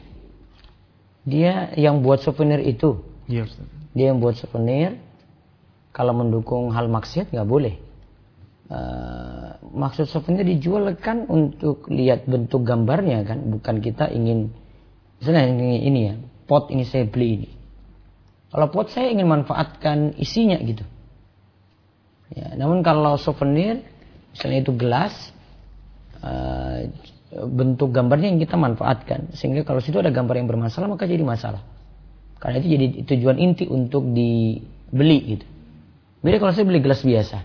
dia yang buat souvenir itu. Iya, Ustaz. Dia yang buat souvenir, kalau mendukung hal maksiat nggak boleh. Uh, maksud souvenir dijual kan untuk lihat bentuk gambarnya kan, bukan kita ingin misalnya ini, ini ya, pot ini saya beli ini. Kalau pot saya ingin manfaatkan isinya gitu. Ya, namun kalau souvenir misalnya itu gelas, uh, bentuk gambarnya yang kita manfaatkan, sehingga kalau situ ada gambar yang bermasalah maka jadi masalah. Karena itu jadi tujuan inti untuk dibeli gitu. Beda kalau saya beli gelas biasa.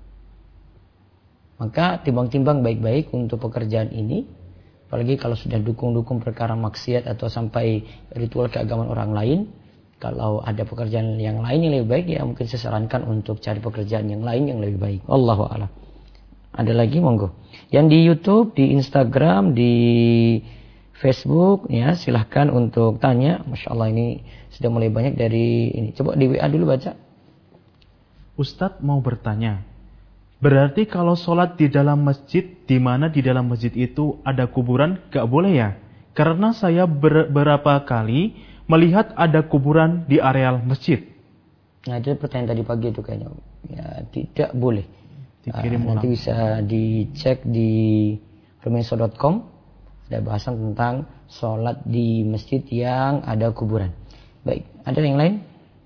Maka timbang-timbang baik-baik untuk pekerjaan ini, apalagi kalau sudah dukung-dukung perkara maksiat atau sampai ritual keagamaan orang lain. Kalau ada pekerjaan yang lain yang lebih baik, ya mungkin saya sarankan untuk cari pekerjaan yang lain yang lebih baik. Wallahu a'lam. Ada lagi monggo. Yang di YouTube, di Instagram, di Facebook, ya silahkan untuk tanya. Masya Allah ini sudah mulai banyak dari ini. Coba di W A dulu baca. Ustadz mau bertanya. Berarti kalau sholat di dalam masjid, di mana di dalam masjid itu ada kuburan, gak boleh ya? Karena saya ber- beberapa kali melihat ada kuburan di areal masjid. Nah itu pertanyaan tadi pagi itu kayaknya. Ya tidak boleh. Dikirim uh, nanti bisa dicek di romeso dot com, ada bahasan tentang sholat di masjid yang ada kuburan. Baik, ada yang lain?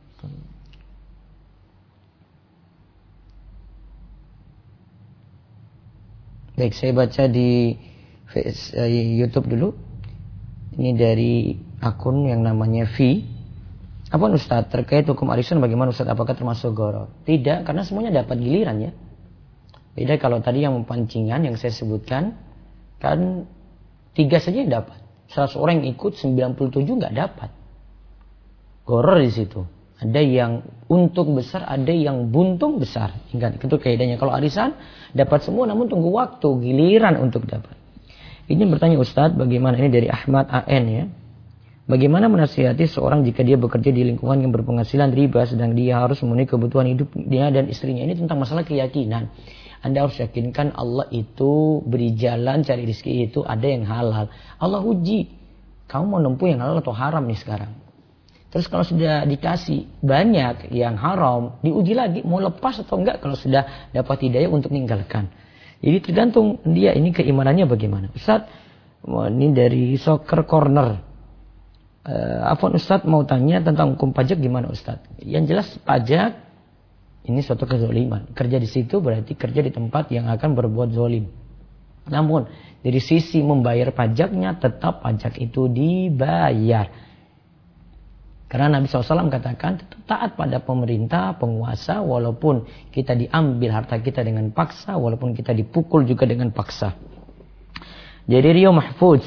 Baik, saya baca di face, uh, YouTube dulu. Ini dari akun yang namanya V. Apa Ustaz terkait hukum arisan bagaimana Ustaz, apakah termasuk gharar? Tidak, karena semuanya dapat giliran ya. Beda kalau tadi yang mempancingan yang saya sebutkan, kan tiga saja yang dapat. seratus orang yang ikut, sembilan puluh tujuh nggak dapat. Gharar di situ. Ada yang untung besar, ada yang buntung besar. Ingat, itu kaidahnya. Kalau arisan, dapat semua namun tunggu waktu, giliran untuk dapat. Ini bertanya Ustadz, bagaimana, ini dari Ahmad A N ya. Bagaimana menasihati seorang jika dia bekerja di lingkungan yang berpenghasilan riba, sedang dia harus memenuhi kebutuhan hidupnya dan istrinya. Ini tentang masalah keyakinan. Anda harus yakinkan Allah itu beri jalan, cari rezeki itu ada yang halal. Allah uji, kamu mau nempuh yang halal atau haram nih sekarang. Terus kalau sudah dikasih banyak yang haram, diuji lagi mau lepas atau enggak kalau sudah dapat hidayah untuk meninggalkan. Jadi tergantung dia ini keimanannya bagaimana. Ustaz, ini dari Soccer Corner. Uh, Afwan Ustaz mau tanya tentang hukum pajak gimana Ustaz? Yang jelas pajak ini suatu kezoliman. Kerja di situ berarti kerja di tempat yang akan berbuat zolim. Namun dari sisi membayar pajaknya tetap pajak itu dibayar. Karena Nabi shallallahu alaihi wasallam katakan tetap taat pada pemerintah, penguasa, walaupun kita diambil harta kita dengan paksa, walaupun kita dipukul juga dengan paksa. Jadi Rio Mahfuz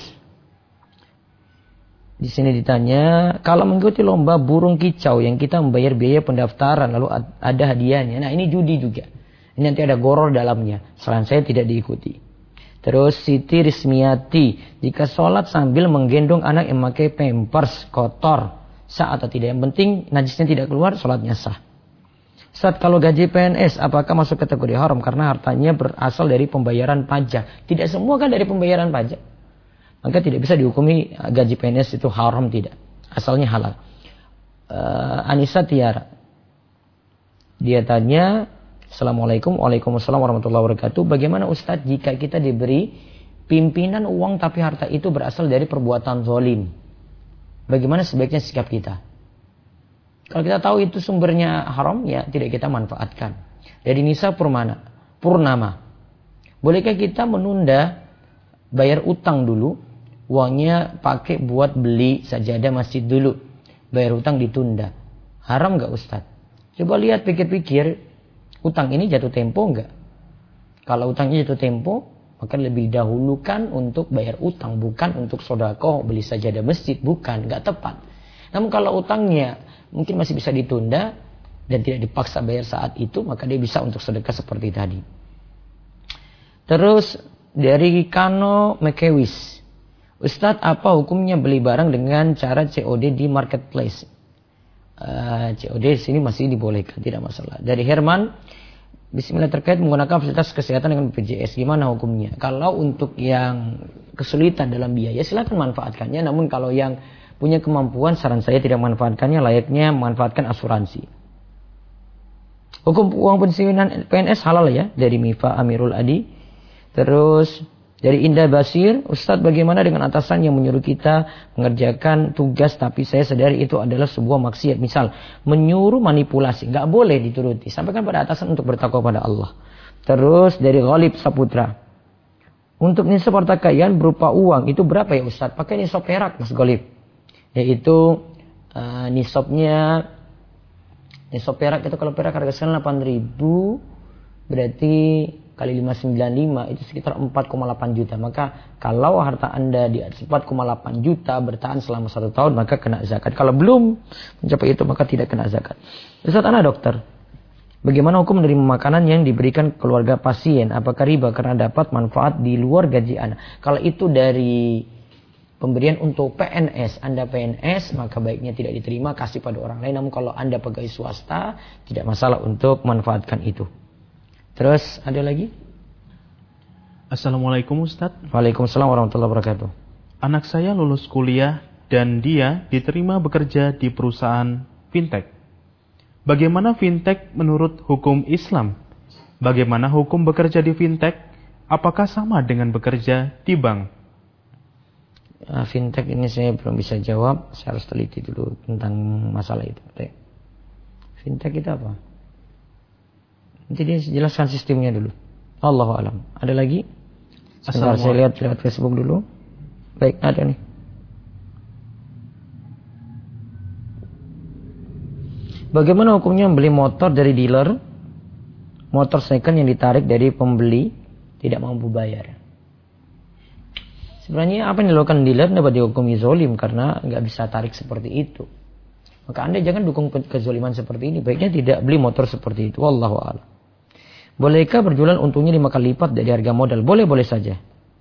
di sini ditanya, kalau mengikuti lomba burung kicau yang kita membayar biaya pendaftaran lalu ada hadiahnya, nah ini judi juga. Ini nanti ada goror dalamnya. Saran saya tidak diikuti. Terus Siti Rismiati, jika sholat sambil menggendong anak yang memakai pampers kotor, sah atau tidak? Yang penting najisnya tidak keluar, sholatnya sah. Saat kalau gaji P N S, apakah masuk kategori haram? Karena hartanya berasal dari pembayaran pajak. Tidak semua kan dari pembayaran pajak. Maka tidak bisa dihukumi gaji P N S itu haram, tidak. Asalnya halal. Uh, Anissa Tiara. Dia tanya, Assalamualaikum, Waalaikumsalam warahmatullahi wabarakatuh. Bagaimana Ustadz jika kita diberi pimpinan uang tapi harta itu berasal dari perbuatan zalim? Bagaimana sebaiknya sikap kita? Kalau kita tahu itu sumbernya haram, ya tidak kita manfaatkan. Dari Nisa Purmana, Purnama. Bolehkah kita menunda bayar utang dulu? Uangnya pakai buat beli sajadah masjid dulu. Bayar utang ditunda. Haram gak Ustadz? Coba lihat, pikir-pikir. Utang ini jatuh tempo enggak? Kalau utangnya jatuh tempo, maka lebih dahulukan untuk bayar utang, bukan untuk sedekah, beli sajadah masjid, bukan, enggak tepat. Namun kalau utangnya mungkin masih bisa ditunda dan tidak dipaksa bayar saat itu, maka dia bisa untuk sedekah seperti tadi. Terus dari Kano Mekewis, Ustadz, apa hukumnya beli barang dengan cara C O D di marketplace? Uh, C O D sini masih dibolehkan, tidak masalah. Dari Herman, Bismillah, terkait menggunakan fasilitas kesehatan dengan B P J S, gimana hukumnya? Kalau untuk yang kesulitan dalam biaya, silakan manfaatkannya. Namun kalau yang punya kemampuan, saran saya tidak manfaatkannya, layaknya memanfaatkan asuransi. Hukum uang pensiunan P N S halal ya, dari Mifa Amirul Adi. Terus dari Indah Basir, Ustadz, bagaimana dengan atasan yang menyuruh kita mengerjakan tugas tapi saya sadari itu adalah sebuah maksiat. Misal, menyuruh manipulasi. Nggak boleh dituruti. Sampaikan pada atasan untuk bertakwa pada Allah. Terus dari Ghalib Saputra. Untuk nisab harta kekayaan berupa uang, itu berapa ya Ustadz? Pakai nisab perak Mas Ghalib. Yaitu uh, nisabnya, nisab perak itu kalau perak harga sekarang delapan ribu, berarti kali lima ratus sembilan puluh lima itu sekitar empat koma delapan juta. Maka kalau harta Anda di atas empat koma delapan juta bertahan selama satu tahun, maka kena zakat. Kalau belum mencapai itu, maka tidak kena zakat. Ustaz, Anda dokter, bagaimana hukum menerima makanan yang diberikan keluarga pasien? Apakah riba karena dapat manfaat di luar gaji Anda? Kalau itu dari pemberian untuk P N S, Anda P N S, maka baiknya tidak diterima, kasih pada orang lain. Namun kalau Anda pegawai swasta, tidak masalah untuk manfaatkan itu. Terus ada lagi? Assalamualaikum Ustadz. Waalaikumsalam warahmatullahi wabarakatuh. Anak saya lulus kuliah dan dia diterima bekerja di perusahaan fintech. Bagaimana fintech menurut hukum Islam? Bagaimana hukum bekerja di fintech? Apakah sama dengan bekerja di bank? Uh, fintech ini saya belum bisa jawab. Saya harus teliti dulu tentang masalah itu. Fintech itu apa? Nanti dia jelaskan sistemnya dulu. Allahu a'lam. Ada lagi? Sebentar saya lihat lewat Facebook dulu. Baik, ada nih. Bagaimana hukumnya membeli motor dari dealer? Motor second yang ditarik dari pembeli tidak mampu bayar. Sebenarnya apa yang dilakukan dealer dapat dihukumi zalim karena nggak bisa tarik seperti itu. Maka Anda jangan dukung kezaliman seperti ini. Baiknya tidak beli motor seperti itu. Wallahu a'lam. Bolehkah berjualan untungnya lima kali lipat dari harga modal? Boleh-boleh saja.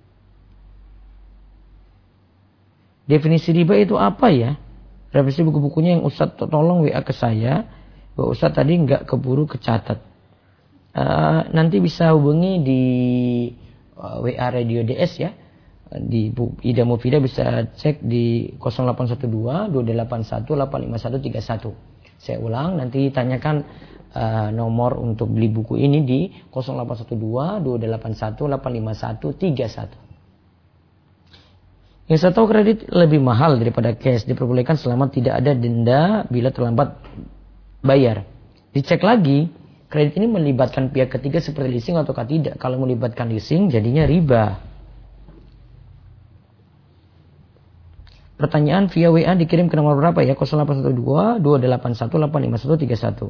Definisi riba itu apa ya? Revisi buku-bukunya yang Ustadz tolong W A ke saya. Bahwa Ustadz tadi nggak keburu kecatat. Uh, nanti bisa hubungi di uh, W A Radio D S ya. Di Ida Mufida bisa cek di nol delapan satu dua dua delapan satu delapan lima satu tiga satu. Saya ulang, nanti tanyakan uh, nomor untuk beli buku ini di nol delapan satu dua dua delapan satu delapan lima satu tiga satu. Yang saya tahu kredit lebih mahal daripada cash, diperbolehkan selama tidak ada denda bila terlambat bayar. Dicek lagi, kredit ini melibatkan pihak ketiga seperti leasing ataukah tidak. Kalau melibatkan leasing, jadinya riba. Pertanyaan via W A dikirim ke nomor berapa ya? nol delapan satu dua dua delapan satu delapan lima satu tiga satu.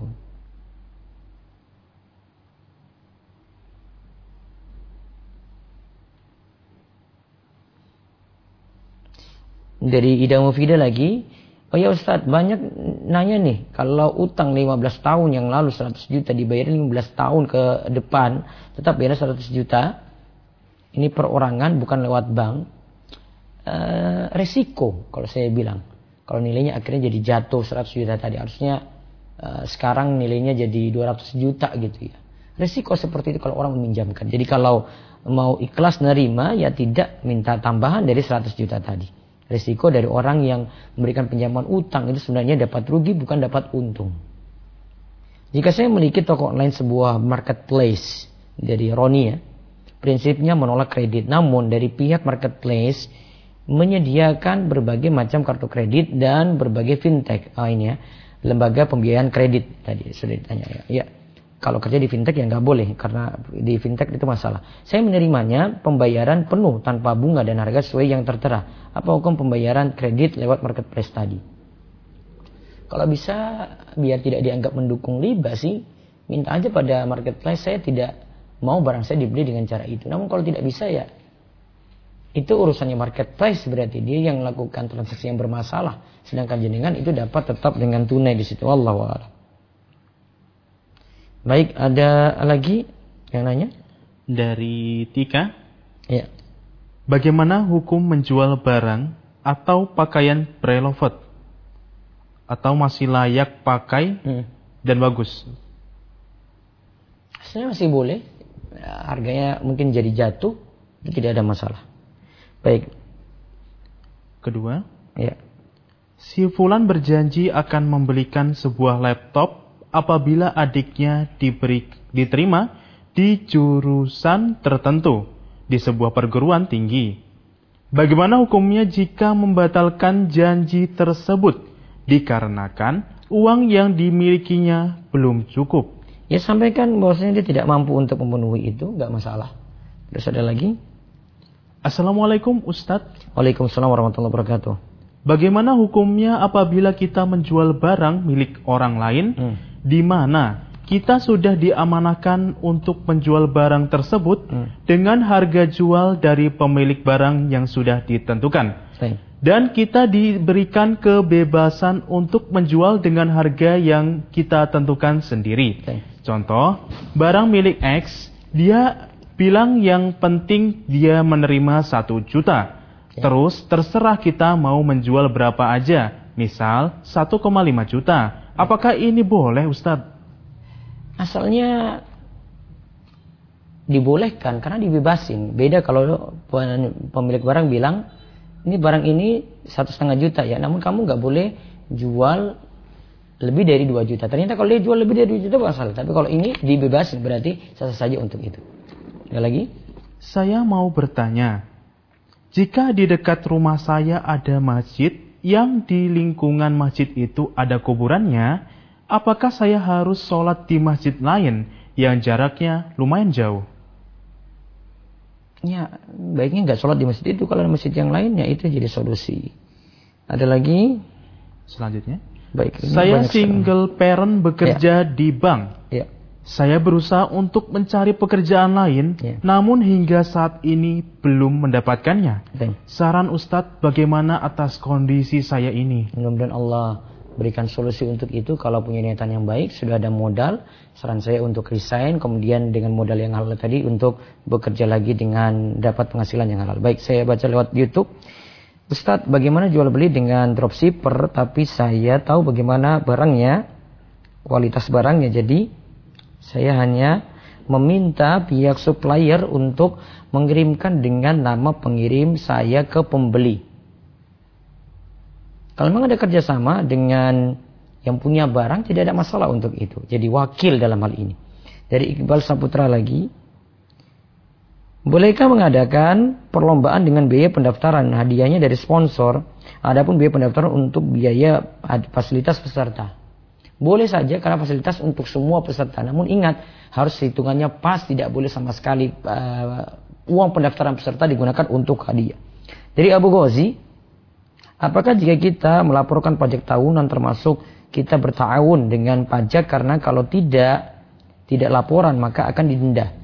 Dari Ida Mufida lagi. Oh ya Ustadz, banyak nanya nih. Kalau utang lima belas tahun yang lalu seratus juta dibayarin lima belas tahun ke depan, tetap bayar seratus juta. Ini perorangan bukan lewat bank. Uh, resiko kalau saya bilang, kalau nilainya akhirnya jadi jatuh seratus juta tadi, harusnya uh, sekarang nilainya jadi dua ratus juta gitu ya. Resiko seperti itu kalau orang meminjamkan. Jadi kalau mau ikhlas nerima, ya tidak minta tambahan dari seratus juta tadi. Resiko dari orang yang memberikan pinjaman utang itu sebenarnya dapat rugi bukan dapat untung. Jika saya memiliki toko online sebuah marketplace dari Roni ya, prinsipnya menolak kredit, namun dari pihak marketplace menyediakan berbagai macam kartu kredit dan berbagai fintech. Ah, ini ya, lembaga pembiayaan kredit tadi sudah ditanya ya. Ya, kalau kerja di fintech ya nggak boleh karena di fintech itu masalah. Saya menerimanya pembayaran penuh tanpa bunga dan harga sesuai yang tertera. Apa hukum pembayaran kredit lewat marketplace tadi? Kalau bisa biar tidak dianggap mendukung riba sih, minta aja pada marketplace saya tidak mau barang saya dibeli dengan cara itu. Namun kalau tidak bisa ya itu urusannya marketplace, berarti dia yang melakukan transaksi yang bermasalah. Sedangkan jenengan itu dapat tetap dengan tunai di situ. Wallahu a'lam. Baik, ada lagi yang nanya? Dari Tika. Ya. Bagaimana hukum menjual barang atau pakaian pre-loved? Atau masih layak pakai hmm. dan bagus? Sebenarnya masih boleh. Harganya mungkin jadi jatuh, itu tidak ada masalah. Baik. Kedua, ya. Si Fulan berjanji akan membelikan sebuah laptop apabila adiknya diberi, diterima di jurusan tertentu di sebuah perguruan tinggi. Bagaimana hukumnya jika membatalkan janji tersebut dikarenakan uang yang dimilikinya belum cukup? Ya sampaikan bahwasanya dia tidak mampu untuk memenuhi itu, nggak masalah. Terus ada lagi? Assalamualaikum Ustadz. Waalaikumsalam warahmatullahi wabarakatuh. Bagaimana hukumnya apabila kita menjual barang milik orang lain hmm. di mana kita sudah diamanahkan untuk menjual barang tersebut hmm. dengan harga jual dari pemilik barang yang sudah ditentukan. Baik. Dan kita diberikan kebebasan untuk menjual dengan harga yang kita tentukan sendiri. Baik. Contoh, barang milik X, dia bilang yang penting dia menerima satu juta. Ya. Terus terserah kita mau menjual berapa aja. Misal satu koma lima juta. Apakah ini boleh Ustadz? Asalnya dibolehkan karena dibebasin. Beda kalau pemilik barang bilang ini barang ini satu setengah juta ya. Namun kamu nggak boleh jual lebih dari dua juta. Ternyata kalau dia jual lebih dari dua juta masalah. Tapi kalau ini dibebasin berarti sah saja untuk itu. Ada lagi? Saya mau bertanya, jika di dekat rumah saya ada masjid yang di lingkungan masjid itu ada kuburannya, apakah saya harus sholat di masjid lain yang jaraknya lumayan jauh? Ya, baiknya nggak sholat di masjid itu. Kalau di masjid yang lainnya itu jadi solusi. Ada lagi? Selanjutnya. Baik. Saya single parent bekerja ya. di bank. Ya. Saya berusaha untuk mencari pekerjaan lain, ya. namun hingga saat ini belum mendapatkannya. Ya. Saran Ustadz bagaimana atas kondisi saya ini? Mudah-mudahan Allah berikan solusi untuk itu. Kalau punya niatan yang baik, sudah ada modal, saran saya untuk resign, kemudian dengan modal yang halal tadi untuk bekerja lagi dengan dapat penghasilan yang halal. Baik, saya baca lewat YouTube. Ustadz, bagaimana jual beli dengan dropshipper, tapi saya tahu bagaimana barangnya, kualitas barangnya, jadi saya hanya meminta pihak supplier untuk mengirimkan dengan nama pengirim saya ke pembeli. Kalau memang ada kerjasama dengan yang punya barang, tidak ada masalah untuk itu. Jadi wakil dalam hal ini. Dari Iqbal Saputra lagi. Bolehkah mengadakan perlombaan dengan biaya pendaftaran? Hadiahnya dari sponsor. Adapun biaya pendaftaran untuk biaya fasilitas peserta. Boleh saja karena fasilitas untuk semua peserta. Namun ingat, harus hitungannya pas. Tidak boleh sama sekali uh, uang pendaftaran peserta digunakan untuk hadiah. Dari Abu Ghazi. Apakah jika kita melaporkan pajak tahunan termasuk kita bertawun dengan pajak karena kalau tidak, tidak laporan maka akan didenda.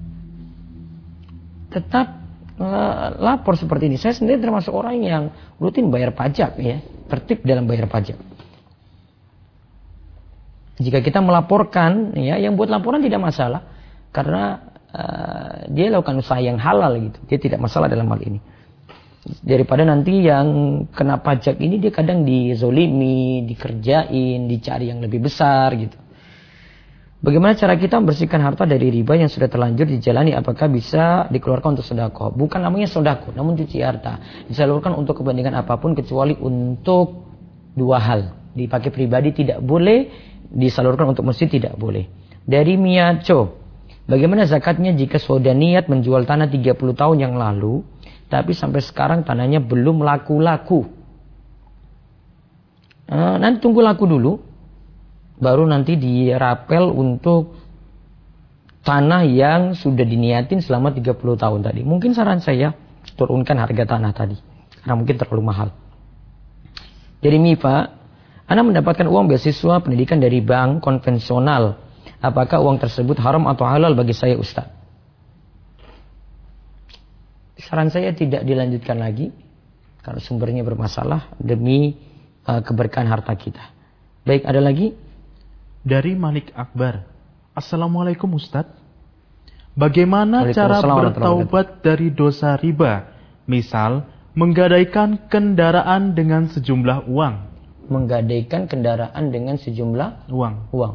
Tetap uh, lapor seperti ini. Saya sendiri termasuk orang yang rutin bayar pajak ya, tertib dalam bayar pajak. Jika kita melaporkan ya, yang buat laporan tidak masalah karena uh, dia lakukan usaha yang halal gitu. Dia tidak masalah dalam hal ini. Daripada nanti yang kena pajak ini dia kadang dizolimi, dikerjain, dicari yang lebih besar gitu. Bagaimana cara kita membersihkan harta dari riba yang sudah terlanjur dijalani? Apakah bisa dikeluarkan untuk sedekah? Bukan namanya sedekah, namun cuci harta. Disalurkan untuk kepentingan apapun kecuali untuk dua hal. Dipakai pribadi tidak boleh, disalurkan untuk masjid tidak boleh. Dari Miyacho, bagaimana zakatnya jika sudah niat menjual tanah tiga puluh tahun yang lalu, tapi sampai sekarang tanahnya belum laku-laku. Nah, nanti tunggu laku dulu, baru nanti dirapel untuk tanah yang sudah diniatin selama tiga puluh tahun tadi. Mungkin saran saya, turunkan harga tanah tadi, karena mungkin terlalu mahal. Dari Mifa, Anda mendapatkan uang beasiswa pendidikan dari bank konvensional. Apakah uang tersebut haram atau halal bagi saya, Ustaz? Saran saya tidak dilanjutkan lagi karena sumbernya bermasalah demi uh, keberkahan harta kita. Baik, ada lagi? Dari Malik Akbar. Assalamualaikum Ustaz. Bagaimana cara bertaubat dari dosa riba? Misal, menggadaikan kendaraan dengan sejumlah uang. Menggadaikan kendaraan dengan sejumlah uang. uang.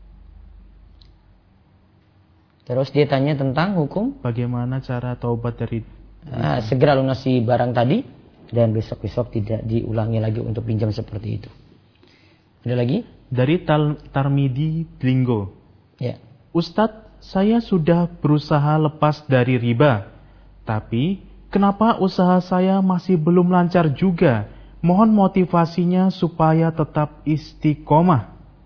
Terus dia tanya tentang hukum. Bagaimana cara taubat dari Nah, segera lunasi barang tadi dan besok-besok tidak diulangi lagi untuk pinjam seperti itu. Ada lagi? Dari Tal Tarmidi Dlingo. Ya. Ustadz, saya sudah berusaha lepas dari riba, tapi kenapa usaha saya masih belum lancar juga? Mohon motivasinya supaya tetap istiqomah.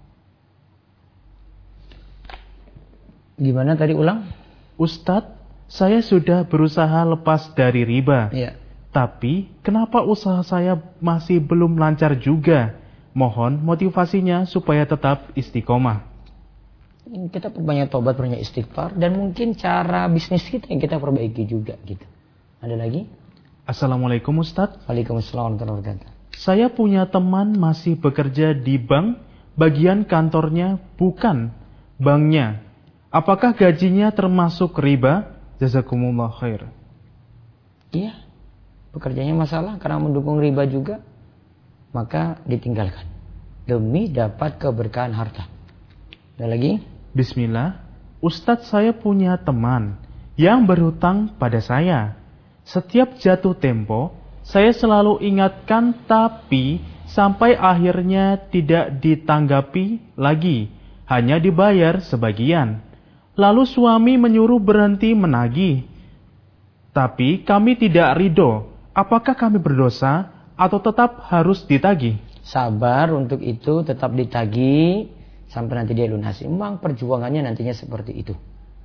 Gimana tadi ulang? Ustadz, saya sudah berusaha lepas dari riba. Ya. Tapi kenapa usaha saya masih belum lancar juga? Mohon motivasinya supaya tetap istiqomah. Kita perbanyak tobat, perbanyak istighfar, dan mungkin cara bisnis kita yang kita perbaiki juga gitu. Ada lagi? Assalamualaikum Ustadz. Waalaikumsalam warahmatullahi wabarakatuh. Saya punya teman masih bekerja di bank, bagian kantornya bukan banknya. Apakah gajinya termasuk riba? Jazakumullah khair. Iya, pekerjaannya masalah karena mendukung riba juga, maka ditinggalkan demi dapat keberkahan harta. Ada lagi? Bismillah. Ustadz, saya punya teman yang berhutang pada saya. Setiap jatuh tempo, saya selalu ingatkan tapi sampai akhirnya tidak ditanggapi lagi, hanya dibayar sebagian. Lalu suami menyuruh berhenti menagih. Tapi kami tidak ridho. Apakah kami berdosa atau tetap harus ditagih? Sabar untuk itu, tetap ditagih sampai nanti dia lunasi. Memang perjuangannya nantinya seperti itu.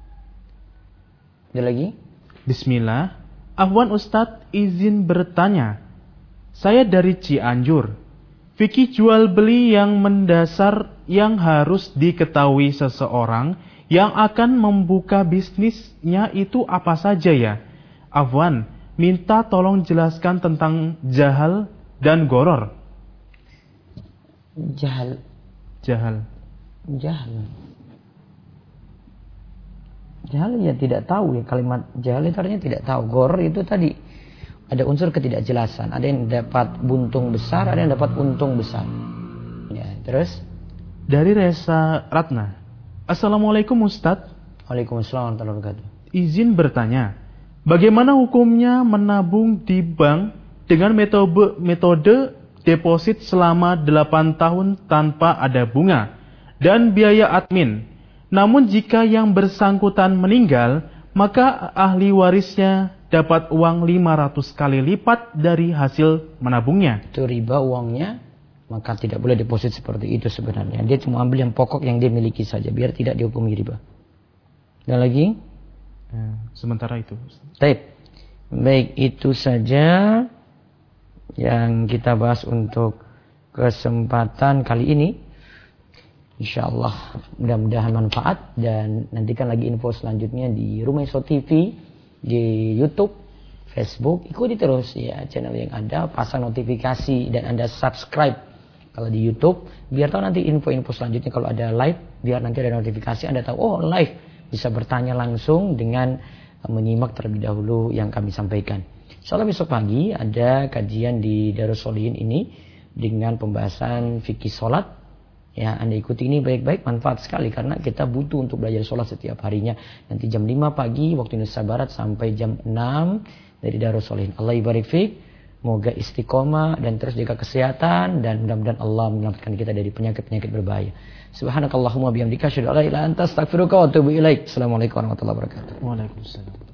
Ada lagi? Bismillah. Afwan Ustadz, izin bertanya. Saya dari Cianjur. Fikih jual beli yang mendasar yang harus diketahui seseorang yang akan membuka bisnisnya itu apa saja ya? Afwan, minta tolong jelaskan tentang jahal dan goror. Jahal. Jahal. Jahal. Jahal ya tidak tahu ya, kalimat jahal itu artinya tidak tahu. Gor itu tadi ada unsur ketidakjelasan. Ada yang dapat buntung besar, ada yang dapat untung besar. Ya, terus dari Resa Ratna. Assalamualaikum Ustadz. Waalaikumsalam warahmatullahi wabarakatuh. Izin bertanya, bagaimana hukumnya menabung di bank dengan metode, metode deposit selama delapan tahun tanpa ada bunga dan biaya admin? Namun jika yang bersangkutan meninggal, maka ahli warisnya dapat uang lima ratus kali lipat dari hasil menabungnya. Itu riba uangnya, maka tidak boleh deposit seperti itu sebenarnya. Dia cuma ambil yang pokok yang dia miliki saja, biar tidak dihukumi riba. Dan lagi? Ya, sementara itu. Baik. Baik, itu saja yang kita bahas untuk kesempatan kali ini. InsyaAllah mudah-mudahan manfaat. Dan nantikan lagi info selanjutnya di Rumaiso T V, di YouTube, Facebook. Ikuti terus ya channel yang ada, pasang notifikasi dan Anda subscribe kalau di YouTube, biar tahu nanti info-info selanjutnya. Kalau ada live, biar nanti ada notifikasi, Anda tahu, oh live, bisa bertanya langsung dengan menyimak terlebih dahulu yang kami sampaikan. Insyaallah besok pagi ada kajian di Darus Sholihin ini dengan pembahasan fikih sholat. Ya, Anda ikuti ini baik-baik, manfaat sekali karena kita butuh untuk belajar sholat setiap harinya. Nanti jam lima pagi waktu Indonesia Barat sampai jam enam dari Darus Sholihin. Allah ibarik fiik. Moga istiqomah dan terus jaga kesehatan dan mudah-mudahan Allah menyelamatkan kita dari penyakit-penyakit berbahaya. Subhanakallahumma bihamdika asyhadu an la ilaha illa anta astaghfiruka wa atubu ilaik. Assalamualaikum warahmatullahi wabarakatuh. Waalaikumsalam.